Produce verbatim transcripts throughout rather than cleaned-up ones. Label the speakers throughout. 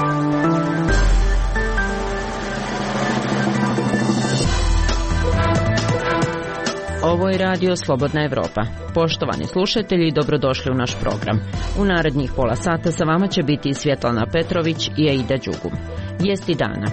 Speaker 1: Ovo je radio Slobodna Evropa. Poštovani slušatelji, dobrodošli u naš program. U narednih pola sata sa vama će biti Svjetlana Petrović i Aida Đugum. Vijesti dana.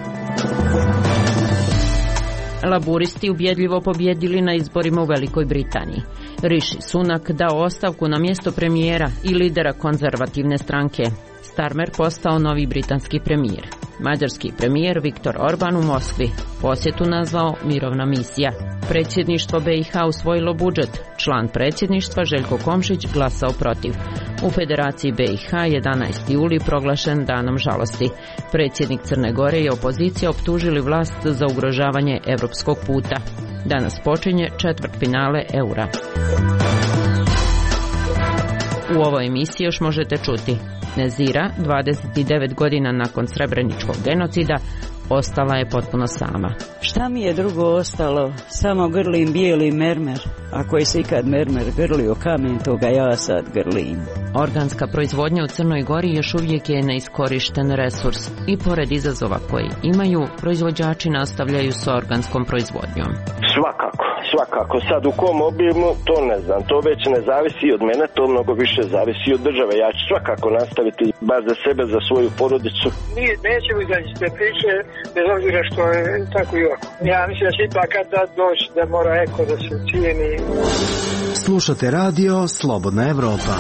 Speaker 1: Laburisti ubjedljivo pobjedili na izborima u Velikoj Britaniji. Rishi Sunak dao ostavku na mjesto premijera i lidera konzervativne stranke. Starmer postao novi britanski premijer. Mađarski premijer Viktor Orban u Moskvi posjetu nazvao mirovna misija. Predsjedništvo B i H usvojilo budžet. Član predsjedništva Željko Komšić glasao protiv. U Federaciji B i H jedanaesti juli proglašen danom žalosti. Predsjednik Crne Gore i opozicija optužili vlast za ugrožavanje europskog puta. Danas počinje četvrtfinale Eura. U ovoj emisiji još možete čuti: Nezira, dvadeset devet godina nakon Srebreničkog genocida, ostala je potpuno sama.
Speaker 2: Šta mi je drugo ostalo? Samo grlim bijeli mermer. Ako je se ikad mermer grlio kamen, toga ja sad grlim.
Speaker 1: Organska proizvodnja u Crnoj Gori još uvijek je neiskorišten resurs i pored izazova koji imaju, proizvođači nastavljaju s organskom proizvodnjom.
Speaker 3: Svakako, svakako. Sad u kom obimu, to ne znam. To već ne zavisi od mene, to mnogo više zavisi od države. Ja ću svakako nastaviti bar za sebe, za svoju porodicu.
Speaker 4: Nije, nećemo izaći iz te priče, bez obzira što je tako i ovako. Ja mislim da će ipak kad da doći da mora eko da se cijeni.
Speaker 5: Slušate radio Slobodna Evropa.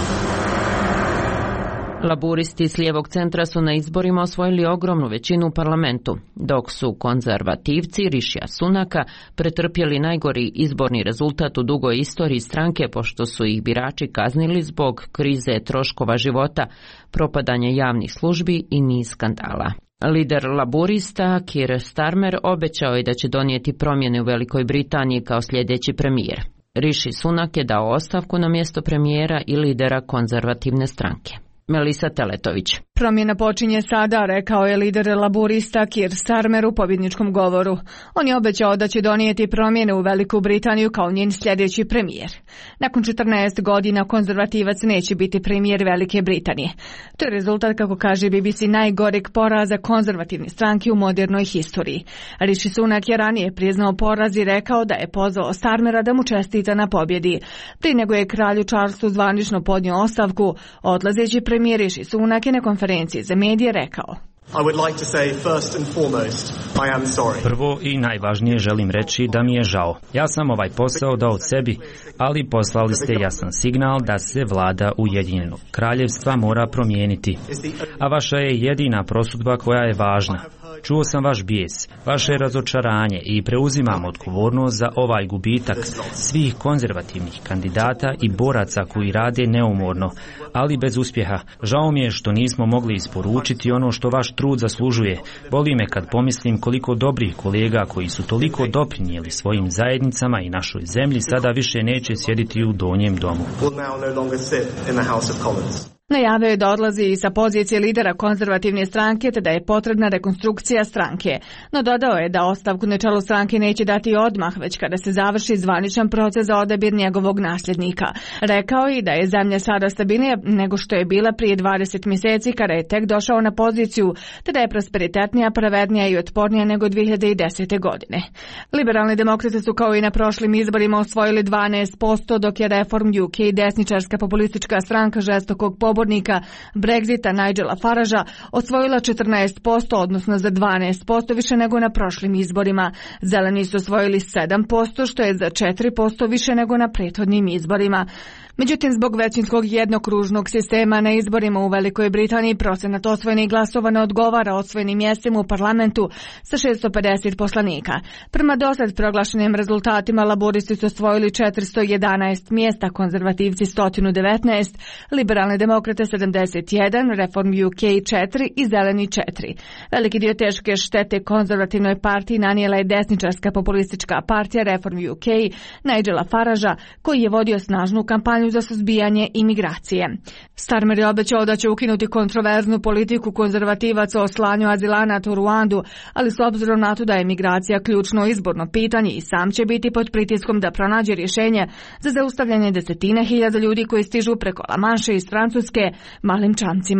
Speaker 1: Laburisti s lijevog centra su na izborima osvojili ogromnu većinu u parlamentu, dok su konzervativci Rishija Sunaka pretrpjeli najgori izborni rezultat u dugoj istoriji stranke, pošto su ih birači kaznili zbog krize troškova života, propadanja javnih službi i niz skandala. Lider laburista Keir Starmer obećao je da će donijeti promjene u Velikoj Britaniji kao sljedeći premijer. Rishi Sunak je dao ostavku na mjesto premijera i lidera konzervativne stranke. Melisa Teletović.
Speaker 6: Promjena počinje sada, rekao je lider laburista Keir Starmer u pobjedničkom govoru. On je obećao da će donijeti promjene u Veliku Britaniju kao njen sljedeći premijer. Nakon četrnaest godina konzervativac neće biti premijer Velike Britanije. To je rezultat, kako kaže B B C, najgoreg poraza konzervativne stranke u modernoj historiji. Rishi Sunak je ranije priznao poraz i rekao da je pozvao Starmera da mu čestita na pobjedi. Prije nego je kralju Charlesu zvanično podnio ostavku, odlazeći premijer Rishi Sunak je na konferenciji za medije rekao:
Speaker 7: Prvo i najvažnije želim reći da mi je žao. Ja sam ovaj posao dao sebi, ali poslali ste jasan signal da se vlada Ujedinjenog kraljevstva mora promijeniti. A vaša je jedina prosudba koja je važna. Čuo sam vaš bijes, vaše razočaranje i preuzimam odgovornost za ovaj gubitak svih konzervativnih kandidata i boraca koji rade neumorno, ali bez uspjeha. Žao mi je što nismo mogli isporučiti ono što vaš trud zaslužuje. Boli me kad pomislim koliko dobrih kolega koji su toliko doprinijeli svojim zajednicama i našoj zemlji sada više neće sjediti u donjem domu.
Speaker 6: Najavio je da odlazi i sa pozicije lidera konzervativne stranke te da je potrebna rekonstrukcija stranke. No dodao je da ostavku na čelu stranke neće dati odmah, već kada se završi zvaničan proces za odabir njegovog nasljednika. Rekao je da je zemlja sada stabilnija nego što je bila prije dvadeset mjeseci kada je tek došao na poziciju, te da je prosperitetnija, pravednija i otpornija nego dvije hiljade desete. godine. Liberalni demokrati su kao i na prošlim izborima osvojili dvanaest posto, dok je Reform U K desničarska populistička stranka žestokog pobornika Brexita Nigela Faragea osvojila četrnaest posto, odnosno za dvanaest posto više nego na prošlim izborima. Zeleni su osvojili sedam posto, što je za četiri posto više nego na prethodnim izborima. Međutim, zbog većinskog jednokružnog sistema na izborima u Velikoj Britaniji procenat osvojenih glasova ne odgovara osvojenim mjestima u parlamentu sa šesto pedeset poslanika. Prema dosad proglašenim rezultatima, laburisti su osvojili četiristo jedanaest mjesta, konzervativci sto devetnaest, liberalni demokrate sedamdeset jedan, Reform U K četiri i zeleni četiri. Veliki dio teške štete konzervativnoj partiji nanijela je desničarska populistička partija Reform U K Nigela Faragea, koji je vodio snažnu kampanju za suzbijanje imigracije. Starmer je obećao da će ukinuti kontroverznu politiku konzervativaca o slanju azilanata u Ruandu, ali s obzirom na to da je migracija ključno izborno pitanje i sam će biti pod pritiskom da pronađe rješenje za zaustavljanje desetina hiljada ljudi koji stižu preko La Manše iz Francuske malim čamcima.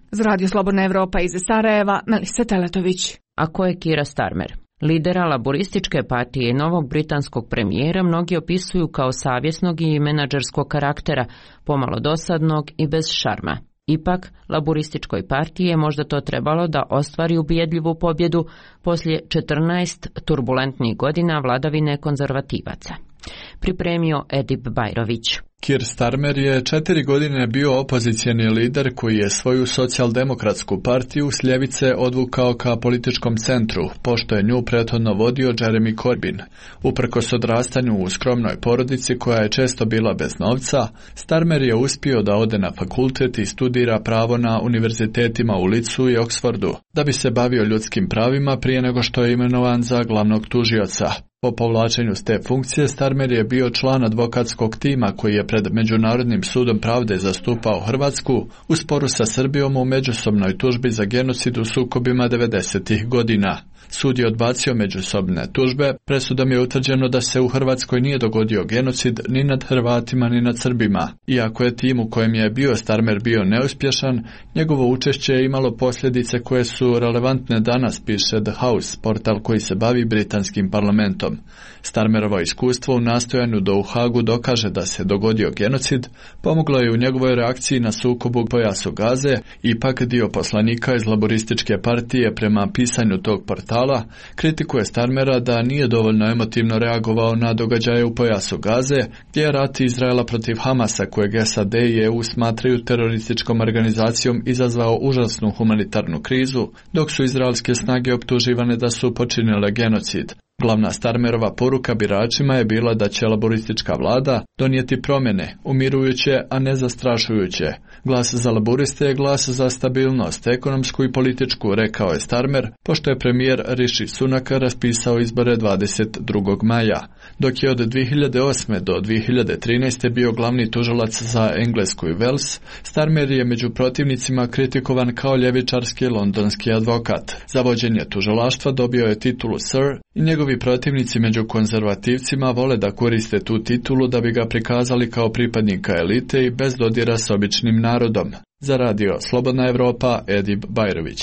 Speaker 6: Za Radio Slobodna Evropa iz Sarajeva, Melisa Teletović.
Speaker 1: A ko je Keira Starmer? Lidera laborističke partije i novog britanskog premijera mnogi opisuju kao savjesnog i menadžerskog karaktera, pomalo dosadnog i bez šarma. Ipak, laborističkoj partiji je možda to trebalo da ostvari ubjedljivu pobjedu poslije četrnaest turbulentnih godina vladavine konzervativaca. Pripremio Edip Bajrović.
Speaker 8: Keir Starmer je četiri godine bio opozicijeni lider koji je svoju socijaldemokratsku partiju s ljevice odvukao ka političkom centru, pošto je nju prethodno vodio Jeremy Corbyn. Uprkos odrastanju u skromnoj porodici koja je često bila bez novca, Starmer je uspio da ode na fakultet i studira pravo na univerzitetima u Leedsu i Oxfordu, da bi se bavio ljudskim pravima prije nego što je imenovan za glavnog tužioca. Po povlačenju s te funkcije, Starmer je bio član advokatskog tima koji je pred Međunarodnim sudom pravde zastupao Hrvatsku u sporu sa Srbijom u međusobnoj tužbi za genocid u sukobima devedesetih godina. Sud je odbacio međusobne tužbe, presudom je utvrđeno da se u Hrvatskoj nije dogodio genocid ni nad Hrvatima ni nad Srbima. Iako je tim u kojem je bio Starmer bio neuspješan, njegovo učešće je imalo posljedice koje su relevantne danas, piše The House, portal koji se bavi britanskim parlamentom. Starmerovo iskustvo u nastojanju da u Hagu dokaže da se dogodio genocid pomoglo je u njegovoj reakciji na sukob u pojasu Gaze. Ipak dio poslanika iz laborističke partije prema pisanju tog portala kritikuje Starmera da nije dovoljno emotivno reagovao na događaje u pojasu Gaze, gdje je rat Izraela protiv Hamasa, kojeg S A D i E U smatraju terorističkom organizacijom, izazvao užasnu humanitarnu krizu, dok su izraelske snage optuživane da su počinile genocid. Glavna Starmerova poruka biračima je bila da će laboristička vlada donijeti promjene, umirujuće, a ne zastrašujuće. Glas za laboriste je glas za stabilnost, ekonomsku i političku, rekao je Starmer, pošto je premijer Rishi Sunak raspisao izbore dvadeset drugog maja. Dok je od dvije hiljade osme do dvije hiljade trinaeste bio glavni tužilac za Englesku i Wales, Starmer je među protivnicima kritikovan kao ljevičarski londonski advokat. Za vođenje tužilaštva dobio je titulu Sir i njegovi protivnici među konzervativcima vole da koriste tu titulu da bi ga prikazali kao pripadnika elite i bez dodira s običnim narodom. Za Radio Slobodna Evropa, Edip Bajrović.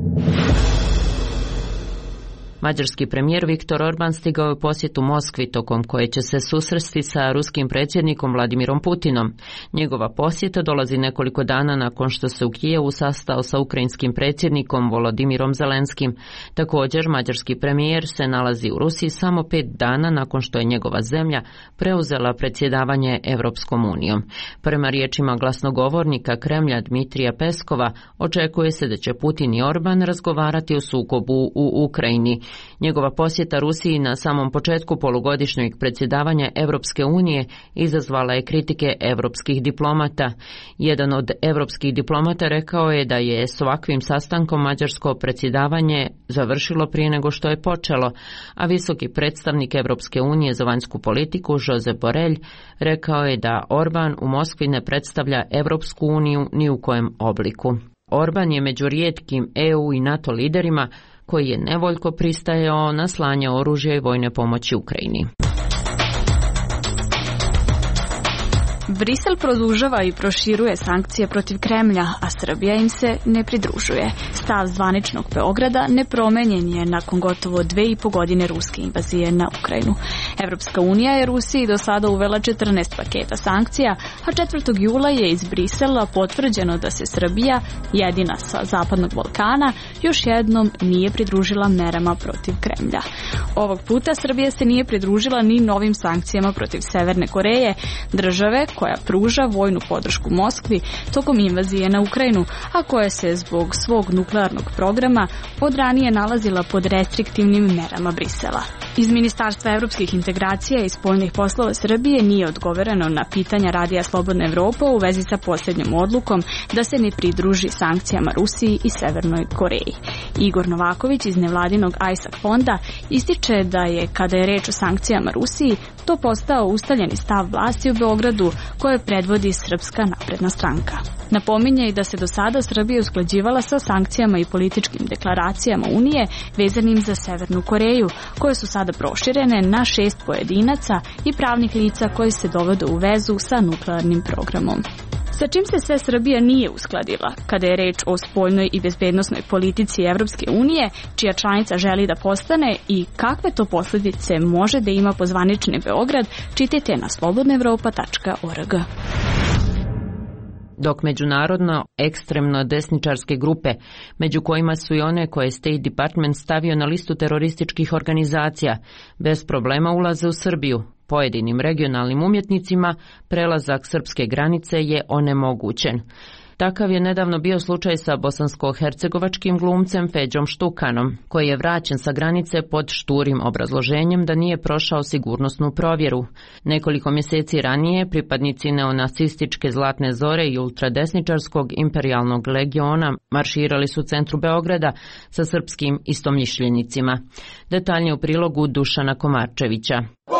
Speaker 1: Mađarski premijer Viktor Orban stigao je u posjetu Moskvi, tokom koje će se susresti sa ruskim predsjednikom Vladimirom Putinom. Njegova posjeta dolazi nekoliko dana nakon što se u Kijevu sastao sa ukrajinskim predsjednikom Volodimirom Zelenskim. Također, mađarski premijer se nalazi u Rusiji samo pet dana nakon što je njegova zemlja preuzela predsjedavanje Evropskom unijom. Prema riječima glasnogovornika Kremlja Dmitrija Peskova, očekuje se da će Putin i Orban razgovarati o sukobu u Ukrajini. Njegova posjeta Rusiji na samom početku polugodišnjeg predsjedavanja Evropske unije izazvala je kritike evropskih diplomata. Jedan od evropskih diplomata rekao je da je s ovakvim sastankom mađarsko predsjedavanje završilo prije nego što je počelo, a visoki predstavnik Evropske unije za vanjsku politiku Josep Borrell rekao je da Orban u Moskvi ne predstavlja Evropsku uniju ni u kojem obliku. Orban je među rijetkim E U i NATO liderima koji je nevoljko pristajao na slanje oružja i vojne pomoći Ukrajini.
Speaker 9: Brisel produžava i proširuje sankcije protiv Kremlja, a Srbija im se ne pridružuje. Stav zvaničnog Beograda nepromenjen je nakon gotovo dve i po godine ruske invazije na Ukrajinu. Evropska unija je Rusiji do sada uvela četrnaest paketa sankcija, a četvrtog jula je iz Brisela potvrđeno da se Srbija, jedina sa Zapadnog Balkana, još jednom nije pridružila merama protiv Kremlja. Ovog puta Srbija se nije pridružila ni novim sankcijama protiv Severne Koreje, države koja pruža vojnu podršku Moskvi tokom invazije na Ukrajinu, a koja se zbog svog nuklearnog programa od ranije nalazila pod restriktivnim merama Brisela. Iz Ministarstva evropskih integracija i spoljnih poslova Srbije nije odgovoreno na pitanja Radija Slobodna Evropa u vezi sa posljednjom odlukom da se ne pridruži sankcijama Rusiji i Severnoj Koreji. Igor Novaković iz nevladinog Ajsak fonda ističe da je, kada je reč o sankcijama Rusiji, to postao ustaljeni stav vlasti u Beogradu koje predvodi Srpska napredna stranka. Napominje i da se do sada Srbija usklađivala sa sankcijama i političkim deklaracijama Unije vezanim za Severnu Koreju, koje su sada proširene na šest pojedinaca i pravnih lica koji se dovode u vezu sa nuklearnim programom. Sa čim se sve Srbija nije uskladila kada je reč o spoljnoj i bezbednosnoj politici Evropske unije, čija članica želi da postane, i kakve to posljedice može da ima po zvanični Beograd, čitajte na slobodna evropa tačka org.
Speaker 1: Dok međunarodno ekstremno desničarske grupe, među kojima su i one koje State Department stavio na listu terorističkih organizacija, bez problema ulaze u Srbiju, pojedinim regionalnim umjetnicima prelazak srpske granice je onemogućen. Takav je nedavno bio slučaj sa bosansko-hercegovačkim glumcem Feđom Štukanom, koji je vraćen sa granice pod šturim obrazloženjem da nije prošao sigurnosnu provjeru. Nekoliko mjeseci ranije pripadnici neonacističke Zlatne zore i ultradesničarskog imperijalnog legiona marširali su u centru Beograda sa srpskim istomišljenicima. Detaljnije u prilogu Dušana Komarčevića.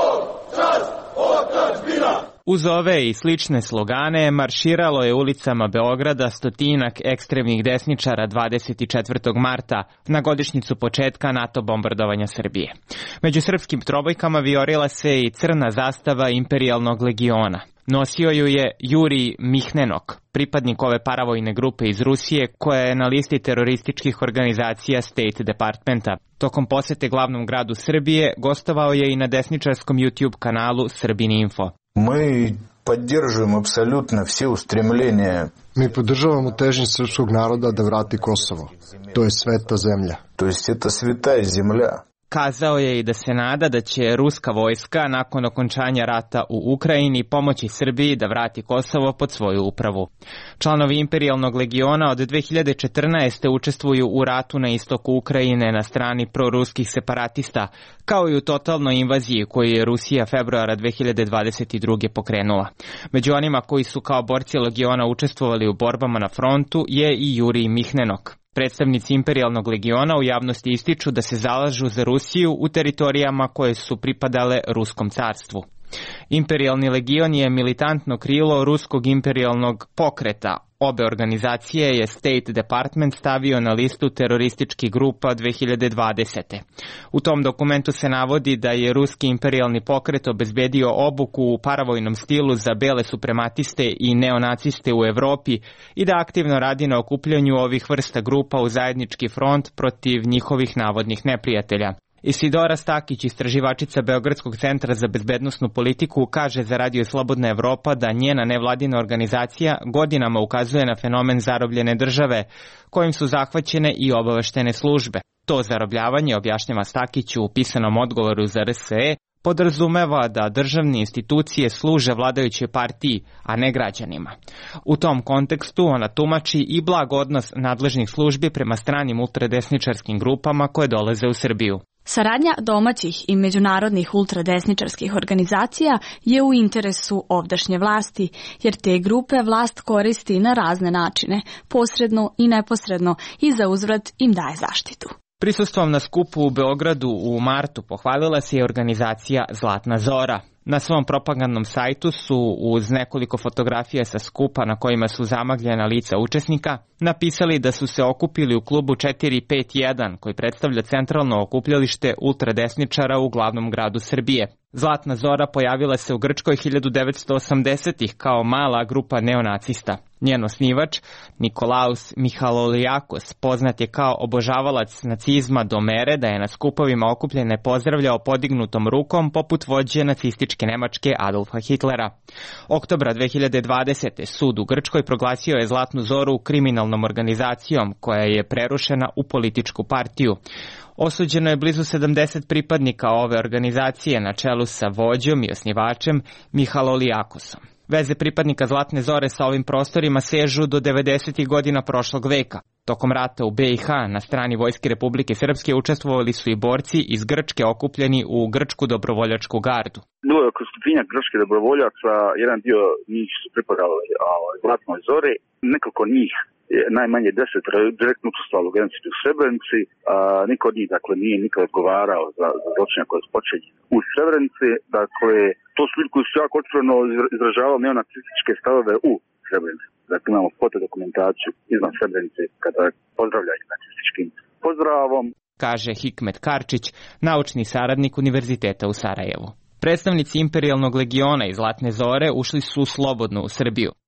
Speaker 10: Uz ove i slične slogane marširalo je ulicama Beograda stotinak ekstremnih desničara dvadeset četvrtog marta na godišnjicu početka NATO bombardovanja Srbije. Među srpskim trobojkama vijorila se i crna zastava imperijalnog legiona. Nosio ju je Jurij Mihnenok, pripadnik ove paravojne grupe iz Rusije koja je na listi terorističkih organizacija State Departmenta. Tokom posete glavnom gradu Srbije gostovao je i na desničarskom YouTube kanalu Srbin Info.
Speaker 11: Мы поддерживаем абсолютно все устремления.
Speaker 12: Mi podržavamo težnje srpskog naroda da vrati Kosovo. To je sveta zemlja.
Speaker 11: To jest это святая земля.
Speaker 10: Kazao je i da se nada da će ruska vojska nakon okončanja rata u Ukrajini pomoći Srbiji da vrati Kosovo pod svoju upravu. Članovi imperijalnog legiona od dve hiljade četrnaeste. učestvuju u ratu na istoku Ukrajine na strani proruskih separatista, kao i u totalnoj invaziji koju je Rusija februara dve hiljade dvadeset druge. pokrenula. Među onima koji su kao borci legiona učestvovali u borbama na frontu je i Jurij Mihnenok. Predstavnici imperijalnog legiona u javnosti ističu da se zalažu za Rusiju u teritorijama koje su pripadale Ruskom carstvu. Imperijalni legion je militantno krilo ruskog imperijalnog pokreta. Obe organizacije je State Department stavio na listu terorističkih grupa dve hiljade dvadesete. U tom dokumentu se navodi da je ruski imperijalni pokret obezbedio obuku u paravojnom stilu za bele suprematiste i neonaciste u Evropi i da aktivno radi na okupljanju ovih vrsta grupa u zajednički front protiv njihovih navodnih neprijatelja. Isidora Stakić, istraživačica Beogradskog centra za bezbednosnu politiku, kaže za Radio Slobodna Evropa da njena nevladina organizacija godinama ukazuje na fenomen zarobljene države, kojim su zahvaćene i obaveštene službe. To zarobljavanje, objašnjava Stakić u pisanom odgovoru za R S E, podrazumeva da državne institucije služe vladajućoj partiji, a ne građanima. U tom kontekstu ona tumači i blag odnos nadležnih službi prema stranim ultradesničarskim grupama koje dolaze u Srbiju.
Speaker 9: Saradnja domaćih i međunarodnih ultradesničarskih organizacija je u interesu ovdašnje vlasti, jer te grupe vlast koristi na razne načine, posredno i neposredno, i za uzvrat im daje zaštitu.
Speaker 10: Prisustvom na skupu u Beogradu u martu pohvalila se i organizacija Zlatna zora. Na svom propagandnom sajtu su uz nekoliko fotografija sa skupa na kojima su zamagljena lica učesnika napisali da su se okupili u klubu četiri pet jedan koji predstavlja centralno okupljalište ultradesničara u glavnom gradu Srbije. Zlatna zora pojavila se u Grčkoj hiljadu devetsto osamdesetih kao mala grupa neonacista. Njen osnivač, Nikolaus Mihalolijakos, poznat je kao obožavalac nacizma do mere da je na skupovima okupljene pozdravljao podignutom rukom poput vođe nacističke Nemačke Adolfa Hitlera. Oktobra dve hiljade dvadesete. sud u Grčkoj proglasio je Zlatnu zoru kriminalnom organizacijom koja je prerušena u političku partiju. Osuđeno je blizu sedamdeset pripadnika ove organizacije na čelu sa vođom i osnivačem Mihalolijakosom. Veze pripadnika Zlatne zore sa ovim prostorima sežu do devedesetih godina prošlog veka. Tokom rata u be i ha na strani Vojske Republike Srpske učestvovali su i borci iz Grčke okupljeni u Grčku dobrovoljačku gardu.
Speaker 13: Bilo je oko stotinjak grčkih dobrovoljaca, jedan dio njih su pripadali Zlatnoj zori, nekoliko njih, najmanje deset, direktno učestvovalo u genocidu u Srebrenici, a niko od njih dakle nije nikad odgovarao za, za zločine koje su počeli u Srebrenici. Dakle, to su ljudi koji su jako otvoreno izražavali neonacističke stavove u Srebrenici. Dakle, imamo fotodokumentaciju izvan Srebrenice kada pozdravljaju nacističkim pozdravom.
Speaker 10: Kaže Hikmet Karčić, naučni saradnik Univerziteta u Sarajevu. Predstavnici imperijalnog legiona i Zlatne zore ušli su slobodno u Srbiju.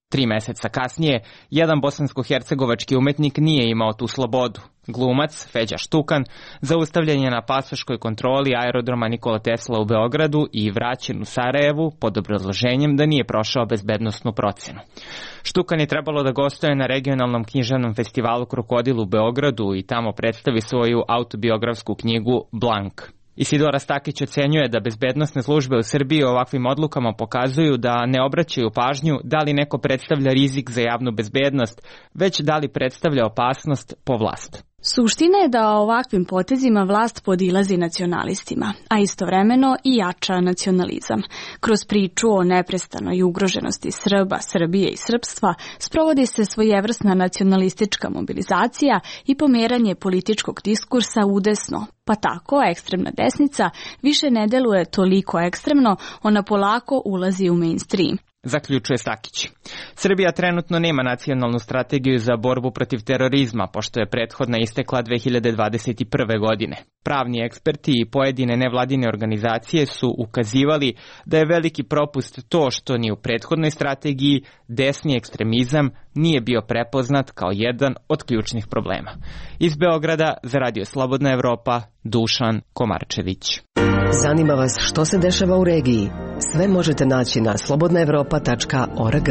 Speaker 10: Tri meseca kasnije, jedan bosansko-hercegovački umetnik nije imao tu slobodu. Glumac, Feđa Štukan, zaustavljen je na pasoškoj kontroli aerodroma Nikola Tesla u Beogradu i vraćen u Sarajevu pod obrazloženjem da nije prošao bezbednosnu procenu. Štukan je trebalo da gostuje na regionalnom književnom festivalu Krokodil u Beogradu i tamo predstavi svoju autobiografsku knjigu Blank. Isidora Stakić ocenjuje da bezbednosne službe u Srbiji ovakvim odlukama pokazuju da ne obraćaju pažnju da li neko predstavlja rizik za javnu bezbednost, već da li predstavlja opasnost po vlast.
Speaker 9: Suština je da ovakvim potezima vlast podilazi nacionalistima, a istovremeno i jača nacionalizam. Kroz priču o neprestanoj ugroženosti Srba, Srbije i srpstva sprovodi se svojevrsna nacionalistička mobilizacija i pomeranje političkog diskursa udesno, pa tako ekstremna desnica više ne deluje toliko ekstremno, ona polako ulazi u mainstream.
Speaker 10: Zaključuje Stakić. Srbija trenutno nema nacionalnu strategiju za borbu protiv terorizma, pošto je prethodna istekla dve hiljade dvadeset prve. godine. Pravni eksperti i pojedine nevladine organizacije su ukazivali da je veliki propust to što ni u prethodnoj strategiji desni ekstremizam nije bio prepoznat kao jedan od ključnih problema. Iz Beograda za Radio Slobodna Evropa, Dušan Komarčević.
Speaker 14: Zanima vas što se dešava u regiji? Sve možete naći na slobodna evropa tačka org.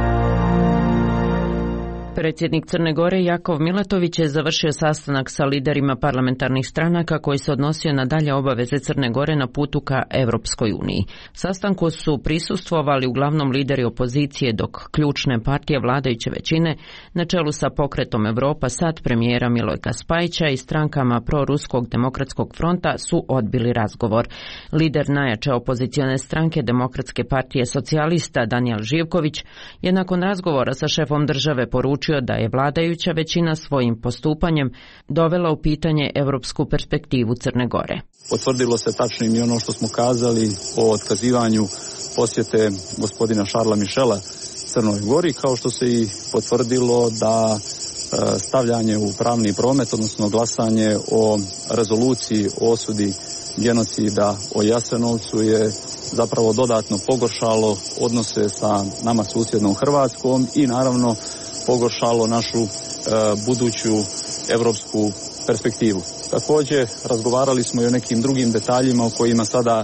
Speaker 1: Predsjednik Crne Gore Jakov Milatović je završio sastanak sa liderima parlamentarnih stranaka koji se odnosio na dalje obaveze Crne Gore na putu ka Evropskoj uniji. Sastanku su prisustvovali uglavnom lideri opozicije, dok ključne partije vladajuće većine na čelu sa Pokretom Evropa, sad premijera Milojka Spajića i strankama proruskog demokratskog fronta su odbili razgovor. Lider najjače opozicione stranke Demokratske partije socijalista Danijel Živković je nakon razgovora sa šefom države poručio da je vladajuća većina svojim postupanjem dovela u pitanje evropsku perspektivu Crne Gore.
Speaker 15: Potvrdilo se tačnim i ono što smo kazali o otkazivanju posjete gospodina Šarla Mišela Crnoj Gori, kao što se i potvrdilo da stavljanje u pravni promet, odnosno glasanje o rezoluciji o osudi genocida o Jasenovcu je zapravo dodatno pogoršalo odnose sa nama susjednom Hrvatskom i naravno pogoršalo našu e, buduću evropsku perspektivu. Također razgovarali smo i o nekim drugim detaljima o kojima sada e,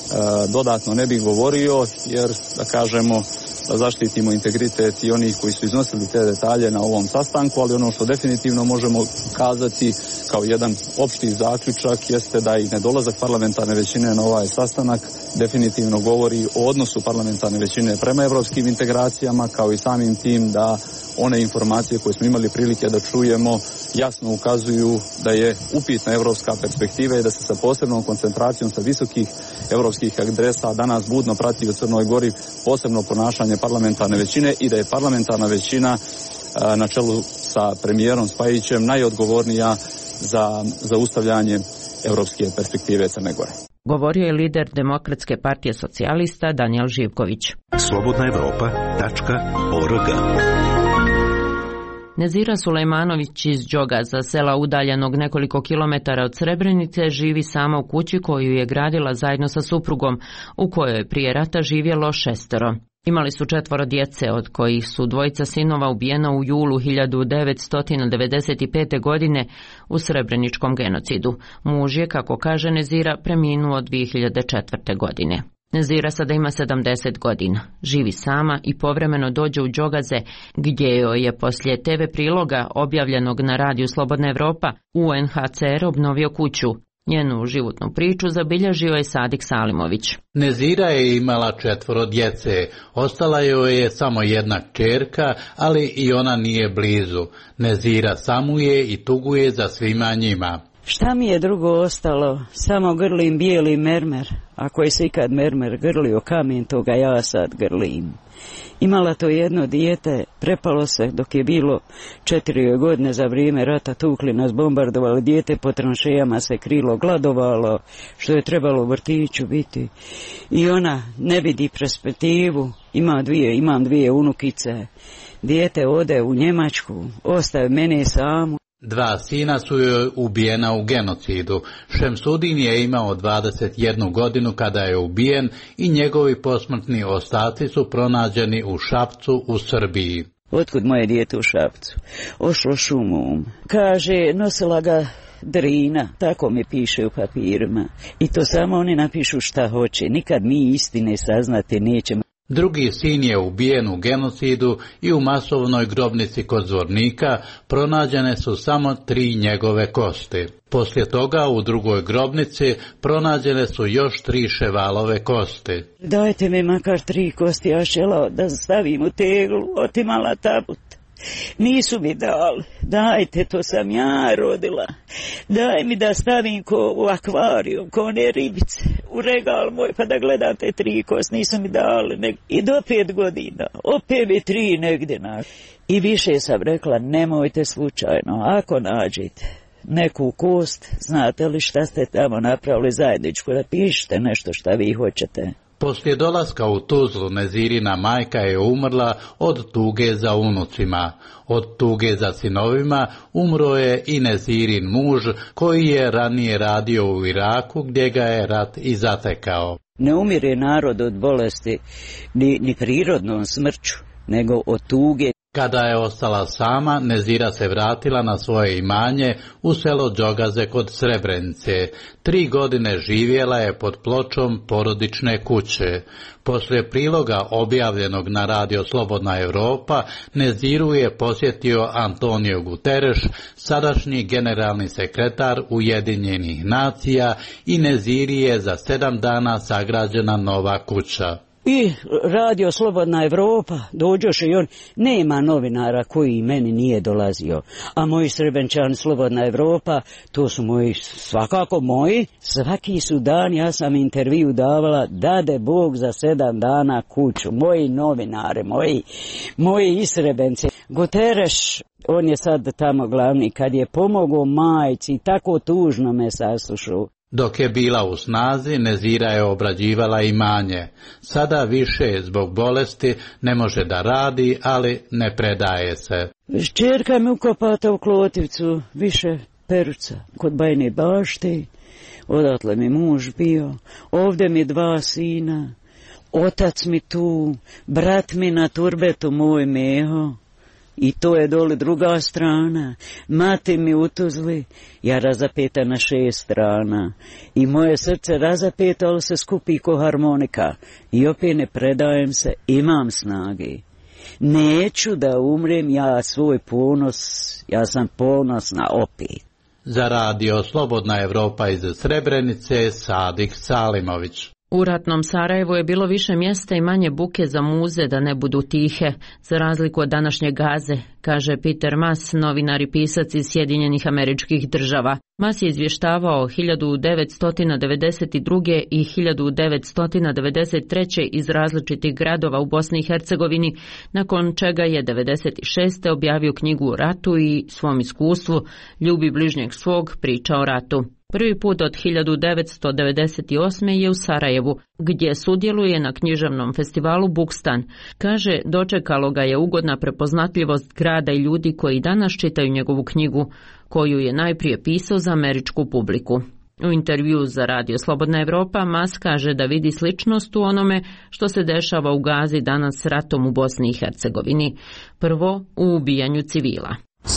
Speaker 15: dodatno ne bih govorio, jer da kažemo da zaštitimo integritet i onih koji su iznosili te detalje na ovom sastanku, ali ono što definitivno možemo kazati kao jedan opšti zaključak jeste da i nedolazak parlamentarne većine na ovaj sastanak definitivno govori o odnosu parlamentarne većine prema evropskim integracijama, kao i samim tim da one informacije koje smo imali prilike da čujemo jasno ukazuju da je upitna evropska perspektiva i da se sa posebnom koncentracijom sa visokih evropskih adresa danas budno prati u Crnoj Gori posebno ponašanje parlamentarne većine i da je parlamentarna većina na čelu sa premijerom Spajićem najodgovornija za zaustavljanje evropske perspektive Crne Gore.
Speaker 1: Govorio je lider Demokratske partije socijalista Danijel Živković.
Speaker 16: slobodna evropa tačka org.
Speaker 1: Nezira Sulejmanović iz Đogaza, sela udaljenog nekoliko kilometara od Srebrenice, živi sama u kući koju je gradila zajedno sa suprugom, u kojoj je prije rata živjelo šestero. Imali su četvoro djece, od kojih su dvojica sinova ubijena u julu hiljadu devetsto devedeset pete. godine u Srebreničkom genocidu. Muž je, kako kaže Nezira, preminuo dvije hiljade četvrte. godine. Nezira sada ima sedamdeset godina. Živi sama i povremeno dođe u Đogaze, gdje joj je poslije te ve priloga objavljenog na radiju Slobodna Evropa U N H C R obnovio kuću. Njenu životnu priču zabilježio je Sadik Salimović.
Speaker 17: Nezira je imala četvoro djece. Ostala joj je samo jedna kćerka, ali i ona nije blizu. Nezira samuje i tuguje za svima njima.
Speaker 2: Šta mi je drugo ostalo? Samo grlim bijeli mermer. Ako je se ikad mermer grlio kamen, toga ja sad grlim. Imala to jedno dijete, prepalo se dok je bilo četiri godine za vrijeme rata, tukli nas, bombardovali, dijete po tranšejama se krilo, gladovalo, što je trebalo u vrtiću biti. I ona ne vidi perspektivu, ima dvije, imam dvije unukice. Dijete ode u Njemačku, ostaje mene samu.
Speaker 17: Dva sina su joj ubijena u genocidu. Šemsudin je imao dvadeset jednu godinu kada je ubijen i njegovi posmrtni ostaci su pronađeni u Šapcu u Srbiji.
Speaker 2: Otkud moje dijete u Šapcu? Ošlo šumom. Kaže, nosila ga Drina, tako mi piše u papirima. I to samo oni napišu šta hoće. Nikad mi istine saznati nećemo.
Speaker 17: Drugi sin je ubijen u genocidu i u masovnoj grobnici kod Zvornika pronađene su samo tri njegove kosti. Poslije toga u drugoj grobnici pronađene su još tri Ševalove kosti.
Speaker 2: Dajte mi makar tri kosti, ja želao da stavim u teglu, otimala tabut. Nisu mi dali, dajte, to sam ja rodila, daj mi da stavim ko u akvarijum, ko one ribice, u regal moj, pa da gledam te tri kost, nisu mi dali, nek... i do pet godina, opet mi tri negdje nađe. I više sam rekla, nemojte slučajno, ako nađete neku kost, znate li šta ste tamo napravili zajedničku, napišite nešto šta vi hoćete.
Speaker 17: Poslije dolaska u Tuzlu Nezirina majka je umrla od tuge za unucima. Od tuge za sinovima umro je i Nezirin muž koji je ranije radio u Iraku gdje ga je rat i zatekao.
Speaker 2: Ne umire narod od bolesti ni, ni prirodnom smrću, nego od tuge.
Speaker 17: Kada je ostala sama, Nezira se vratila na svoje imanje u selo Đogaze kod Srebrenice. Tri godine živjela je pod pločom porodične kuće. Poslije priloga objavljenog na radio Slobodna Evropa, Neziru je posjetio Antonio Guterres, sadašnji generalni sekretar Ujedinjenih nacija, i Neziri je za sedam dana sagrađena nova kuća.
Speaker 2: I radio Slobodna Evropa, dođoše i on, nema novinara koji meni nije dolazio, a moji Srebenčani Slobodna Evropa, to su moji, svakako moji, svaki su dan, ja sam intervju davala, dade Bog za sedam dana kuću, moji novinare, moji, moji Isrebence. Guterres, on je sad tamo glavni, kad je pomogao majci, tako tužno me saslušao.
Speaker 17: Dok je bila u snazi, Nezira je obrađivala imanje. Sada više zbog bolesti ne može da radi, ali ne predaje se.
Speaker 2: Čerka mi ukopata u Klotivcu, više Peruca, kod Bajne bašte, odatle mi muž bio, ovdje mi dva sina, otac mi tu, brat mi na Turbetu moj Meho. I to je dole druga strana, mati mi u Tuzli, ja razapeta na šest strana. I moje srce razapeta, ali se skupi ko harmonika. I opet ne predajem se, imam snage. Neću da umrem, ja svoj ponos, ja sam ponosna opet.
Speaker 17: Za radio Slobodna Evropa iz Srebrenice, Sadik Salimović.
Speaker 1: U ratnom Sarajevu je bilo više mjesta i manje buke za muze da ne budu tihe, za razliku od današnje Gaze, kaže Peter Maas, novinar i pisac iz Sjedinjenih Američkih Država. Maas je izvještavao hiljadu devetsto devedeset druge. i hiljadu devetsto devedeset treće iz različitih gradova u Bosni i Hercegovini, nakon čega je devedeset šeste. objavio knjigu o ratu i svom iskustvu Ljubi bližnjeg svog, priča o ratu. Prvi put od hiljadu devetsto devedeset osme. je u Sarajevu, gdje sudjeluje na književnom festivalu Bukstan. Kaže, dočekalo ga je ugodna prepoznatljivost grada i ljudi koji danas čitaju njegovu knjigu, koju je najprije pisao za američku publiku. U intervju za radio Slobodna Evropa Maas kaže da vidi sličnost u onome što se dešava u Gazi danas s ratom u Bosni i Hercegovini. Prvo, u ubijanju civila.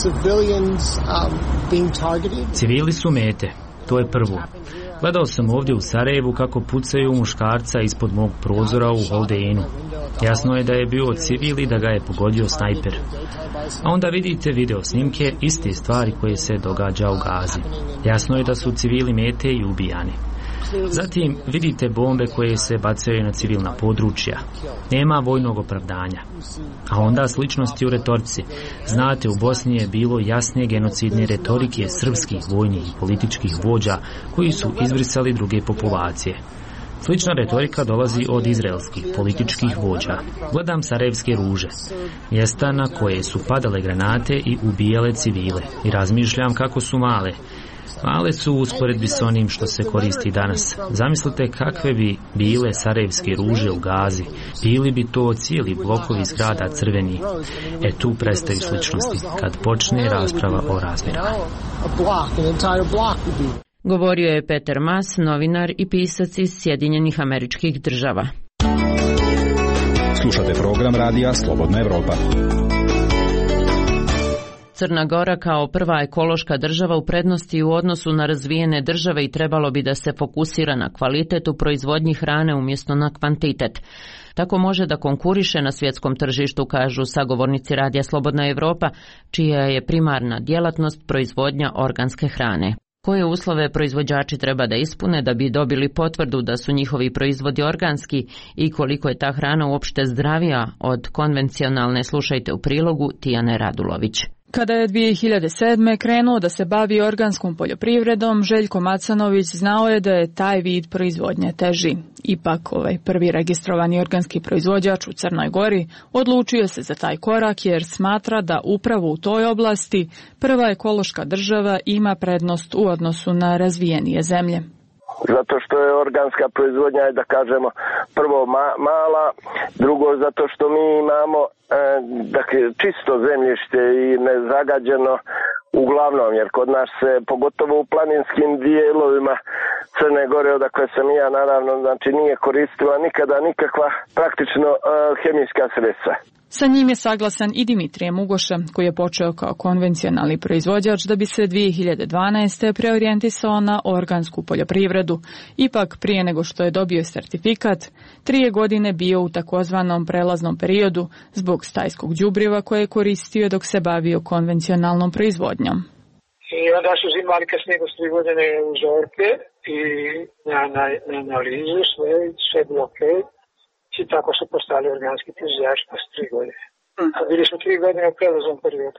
Speaker 7: Civili su mete. To je prvo. Gledao sam ovdje u Sarajevu kako pucaju muškarca ispod mog prozora u Holdeinu. Jasno je da je bio civil i da ga je pogodio snajper. A onda vidite video snimke iste stvari koje se događa u Gazi. Jasno je da su civili mete i ubijani. Zatim vidite bombe koje se bacaju na civilna područja. Nema vojnog opravdanja. A onda sličnosti u retorici. Znate, u Bosni je bilo jasne genocidne retorike srpskih vojnih i političkih vođa koji su izbrisali druge populacije. Slična retorika dolazi od izraelskih političkih vođa. Gledam sarajevske ruže, mjesta na koje su padale granate i ubijale civile, i razmišljam kako su male. Male su u usporedbi s onim što se koristi danas. Zamislite kakve bi bile sarajevske ruže u Gazi. Bili bi to cijeli blokovi zgrada crveni. E tu prestaju sličnosti, kad počne rasprava o razmjerima.
Speaker 1: Govorio je Peter Maas, novinar i pisac iz Sjedinjenih Američkih Država.
Speaker 18: Slušate program radija Slobodna Evropa.
Speaker 1: Crna Gora kao prva ekološka država u prednosti u odnosu na razvijene države i trebalo bi da se fokusira na kvalitet u proizvodnji hrane umjesto na kvantitet. Tako može da konkuriše na svjetskom tržištu, kažu sagovornici radija Slobodna Evropa, čija je primarna djelatnost proizvodnja organske hrane. Koje uslove proizvođači treba da ispune da bi dobili potvrdu da su njihovi proizvodi organski i koliko je ta hrana uopšte zdravija od konvencionalne, slušajte u prilogu Tijane Radulović.
Speaker 19: Kada je dvije hiljade sedme krenuo da se bavi organskom poljoprivredom, Željko Macanović znao je da je taj vid proizvodnje teži. Ipak, ovaj prvi registrovani organski proizvođač u Crnoj Gori odlučio se za taj korak jer smatra da upravo u toj oblasti prva ekološka država ima prednost u odnosu na razvijenije zemlje.
Speaker 3: Zato što je organska proizvodnja, da kažemo, prvo ma- mala, drugo zato što mi imamo e, dakle, čisto zemljište i nezagađeno uglavnom, jer kod nas se, pogotovo u planinskim dijelovima Crne Gore, odakle sam ja naravno, znači nije koristila nikada nikakva praktično e, hemijska sredstva.
Speaker 19: Sa njim je saglasan i Dimitrije Mugoša, koji je počeo kao konvencionalni proizvođač da bi se dvije hiljade dvanaeste. preorijentisao na organsku poljoprivredu. Ipak, prije nego što je dobio sertifikat, trije godine bio u takozvanom prelaznom periodu zbog stajskog đubriva koje je koristio dok se bavio konvencionalnom proizvodnjom.
Speaker 4: I onda su zimali kasnije tri godine uzorke i na, na, na analizu sve, sve bilo okej. I tako su postali organski proizvođači posle tri godine. A bili smo tri godine u prelaznom periodu.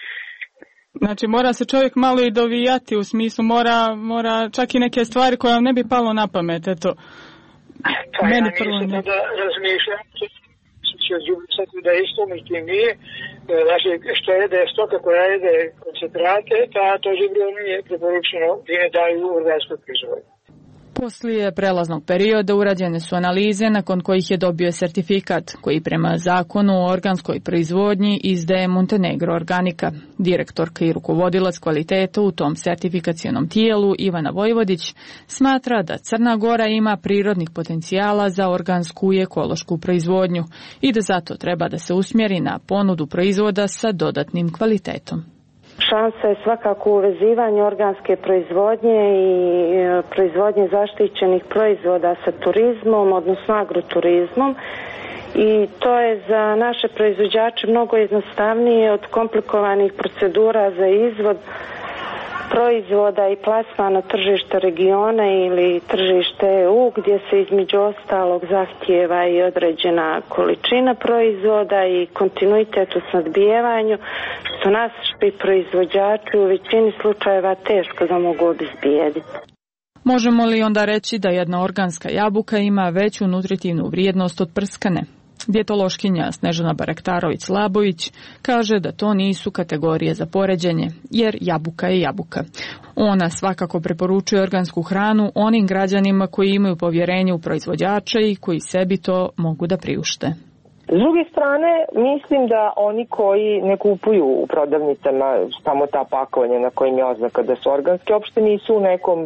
Speaker 19: Znači mora se čovjek malo i dovijati, u smislu mora, mora čak i neke stvari koje vam ne bi palo na pamet, eto.
Speaker 4: Pa meni ja prvo nisam da razmišljam, će odjubicati da isto, međutim nije. Znači što jede stoka koja jede koncentrate, ta to đubrivo nije preporučeno gdje ne daju organsku proizvodnju.
Speaker 19: Poslije prelaznog perioda urađene su analize nakon kojih je dobio sertifikat koji prema zakonu o organskoj proizvodnji izdaje Montenegro Organika. Direktorka i rukovodilac kvaliteta u tom sertifikacionom tijelu Ivana Vojvodić smatra da Crna Gora ima prirodnih potencijala za organsku i ekološku proizvodnju i da zato treba da se usmjeri na ponudu proizvoda sa dodatnim kvalitetom.
Speaker 20: Šansa je svakako uvezivanje organske proizvodnje i proizvodnje zaštićenih proizvoda sa turizmom, odnosno agroturizmom. I to je za naše proizvođače mnogo jednostavnije od komplikovanih procedura za izvod proizvoda i plasma na tržište regiona ili tržište E U, gdje se između ostalog zahtijeva i određena količina proizvoda i kontinuitet u snadbijevanju, što naši proizvođači u većini slučajeva teško da mogu obezbijediti.
Speaker 19: Možemo li onda reći da jedna organska jabuka ima veću nutritivnu vrijednost od prskane? Dijetološkinja Snežana Baraktarović-Labović kaže da to nisu kategorije za poređenje, jer jabuka je jabuka. Ona svakako preporučuje organsku hranu onim građanima koji imaju povjerenje u proizvođača i koji sebi to mogu da priušte.
Speaker 21: S druge strane, mislim da oni koji ne kupuju u prodavnicama samo ta pakovanja na kojim je oznaka da su organske, uopšte nisu u nekom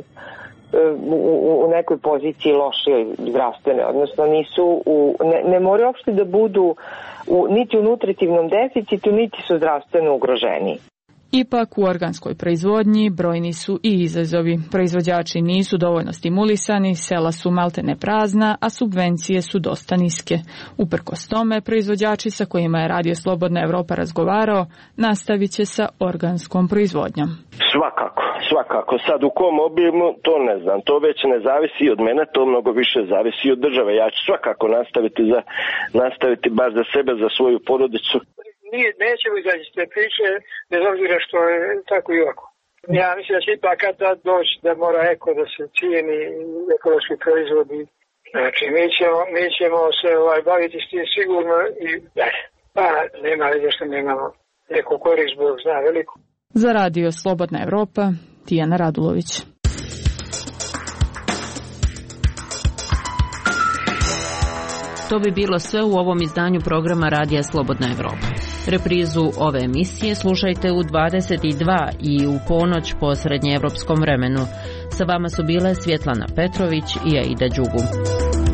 Speaker 21: U, u nekoj poziciji lošije zdravstvene, odnosno nisu u, ne, ne moraju uopšte da budu u, niti u nutritivnom deficitu, niti su zdravstveno ugroženi.
Speaker 19: Ipak u organskoj proizvodnji brojni su i izazovi. Proizvođači nisu dovoljno stimulisani, sela su maltene prazna, a subvencije su dosta niske. Uprkos tome, proizvođači sa kojima je Radio Slobodna Evropa razgovarao nastavit će sa organskom proizvodnjom.
Speaker 3: Svakako, svakako. Sad u kom obimu, to ne znam. To već ne zavisi od mene, to mnogo više zavisi od države. Ja ću svakako nastaviti, za, nastaviti baš za sebe, za svoju porodicu.
Speaker 4: Nije, nećemo izaći te priče, bez obzira što je tako i ovako. Ja mislim da će ipak kad da doći da mora eko da se cijeni ekološki proizvodi. Znači mi ćemo, mi ćemo se ovaj, baviti s tim sigurno i pa nema li što nemamo neku korist, Bog zna veliku.
Speaker 19: Za Radio Slobodna Evropa, Tijana Radulović.
Speaker 1: To bi bilo sve u ovom izdanju programa Radija Slobodna Evropa. Reprizu ove emisije slušajte u dvadeset dva i u ponoć po srednjeevropskom vremenu. Sa vama su bile Svjetlana Petrović i Aida Đugu.